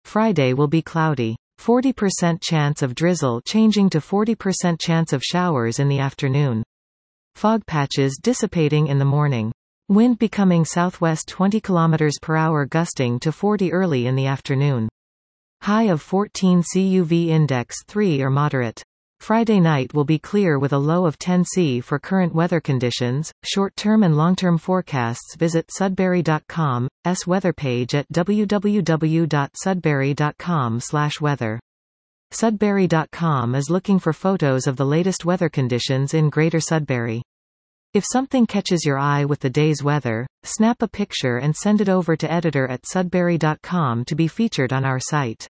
Friday will be cloudy. 40% chance of drizzle changing to 40% chance of showers in the afternoon. Fog patches dissipating in the morning. Wind becoming southwest 20 km/h gusting to 40 early in the afternoon. High of 14 C. UV index 3 or moderate. Friday night will be clear with a low of 10 C. For current weather conditions, short-term and long-term forecasts visit Sudbury.com's weather page at www.sudbury.com/weather. Sudbury.com is looking for photos of the latest weather conditions in Greater Sudbury. If something catches your eye with the day's weather, snap a picture and send it over to editor@sudbury.com to be featured on our site.